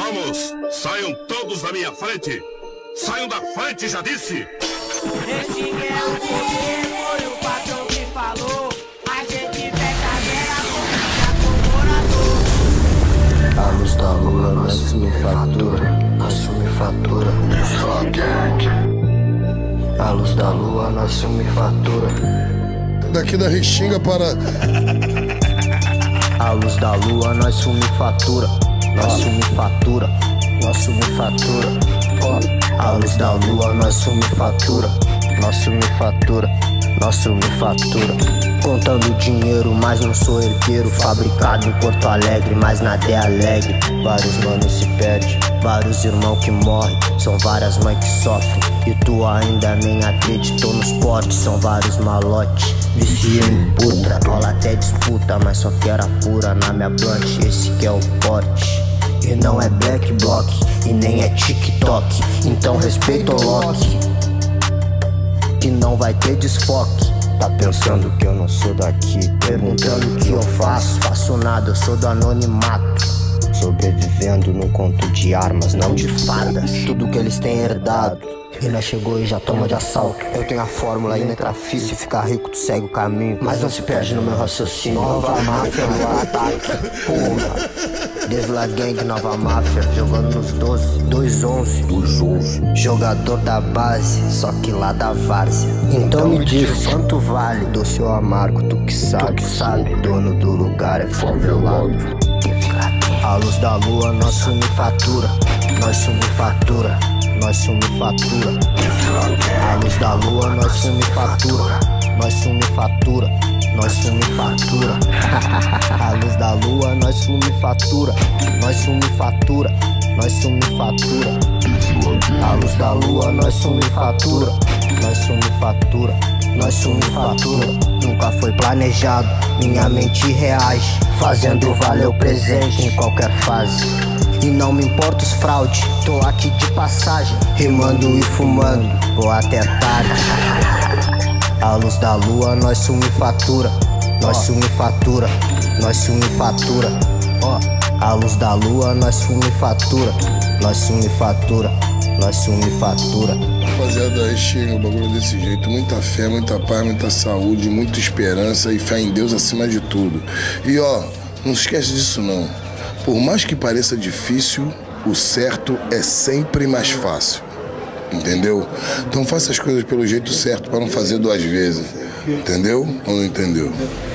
Vamos, saiam todos da minha frente. Saiam da frente, já disse. Este é o poder, foi o patrão que falou. A gente fecha a guerra com morador. A luz da lua, nós me fatura, nós me fatura. A luz da lua, nós me fatura. Daqui da Restinga para... A luz da lua, nós me fatura, nós me fatura, nós me fatura. A luz da lua, nós me fatura, nós me fatura, nós me fatura. Contando dinheiro, mas não sou herdeiro. Fabricado em Porto Alegre, mas nada é alegre. Vários manos se perdem, vários irmãos que morrem. São várias mães que sofrem e tu ainda nem acreditou nos potes. São vários malotes, viciei em puta. Rola até disputa, mas só quero a pura na minha blunt. Esse que é o pote. E não é black block, e nem é TikTok. Então respeita o Loki, que não vai ter desfoque. Tá pensando que eu não sou daqui, perguntando o que eu faço. Faço nada, eu sou do anonimato, sobrevivendo num conto de armas, não de fadas. Tudo que eles têm herdado, e nós chegou e já toma de assalto. Eu tenho a fórmula e nem trafio. Se ficar rico tu segue o caminho, mas não se perde no meu raciocínio. Nova máfia no ataque, porra. Devila Gang, nova máfia, jogando nos 12, 2-11. Jogador da base, só que lá da várzea. Então me diz, quanto vale? Doce ou amargo, tu que sabe, dono do lugar é favelado. A luz da lua, nós me fatura, nós me fatura, nós me fatura. A luz da lua, nós me fatura, nós me fatura, nós me fatura. A luz da lua, nós me fatura, nós me fatura, nós me fatura. A luz da lua, nós me fatura, nós me fatura, nós me fatura. Nunca foi planejado, minha mente reage, fazendo valer o presente em qualquer fase. E não me importa os fraude, tô aqui de passagem, rimando e fumando, vou até tarde. A luz da lua, nós me fatura, nós me fatura, nós me fatura. A luz da lua, nós me fatura, nós me fatura, nós me fatura. Rapaziada, chega o bagulho desse jeito. Muita fé, muita paz, muita saúde, muita esperança e fé em Deus acima de tudo. E não esquece disso não. Por mais que pareça difícil, o certo é sempre mais fácil. Entendeu? Então faça as coisas pelo jeito certo para não fazer duas vezes. Entendeu ou não entendeu?